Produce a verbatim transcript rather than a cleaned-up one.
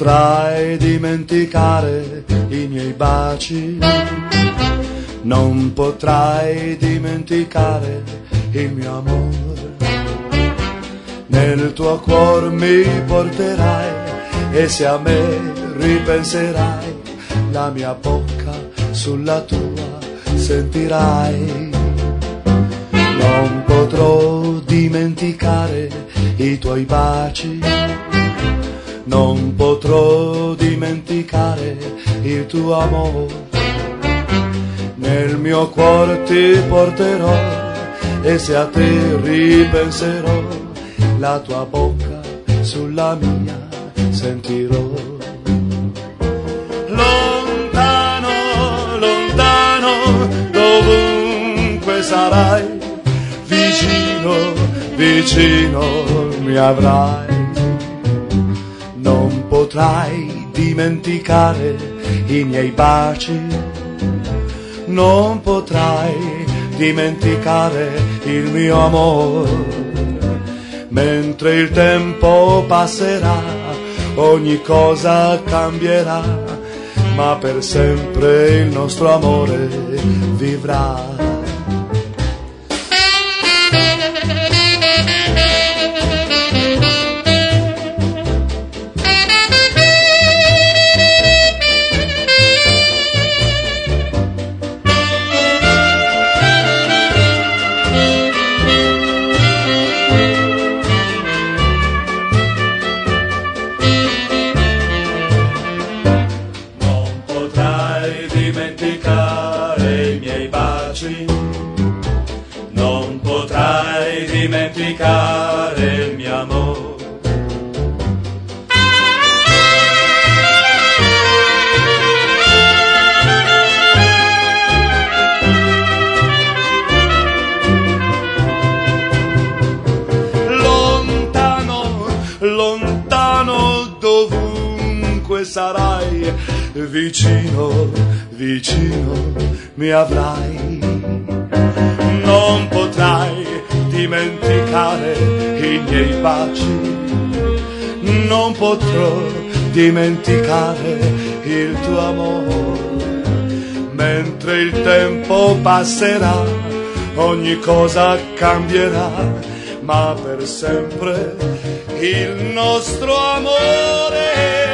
potrai dimenticare i miei baci, non potrai dimenticare il mio amore. Nel tuo cuore mi porterai e se a me ripenserai, la mia bocca sulla tua sentirai. Non potrò dimenticare i tuoi baci, non potrò dimenticare il tuo amore. Nel mio cuore ti porterò e se a te ripenserò, la tua bocca sulla mia sentirò. Lontano, lontano, dovunque sarai, vicino, vicino mi avrai. Non potrai dimenticare i miei baci, non potrai dimenticare il mio amore. Mentre il tempo passerà, ogni cosa cambierà, ma per sempre il nostro amore vivrà. Dimenticare i miei baci, non potrai dimenticare il mio amore. Lontano, lontano dovunque sarai, vicino, vicino mi avrai. Non potrai dimenticare i miei baci, non potrò dimenticare il tuo amore. Mentre il tempo passerà, ogni cosa cambierà, ma per sempre il nostro amore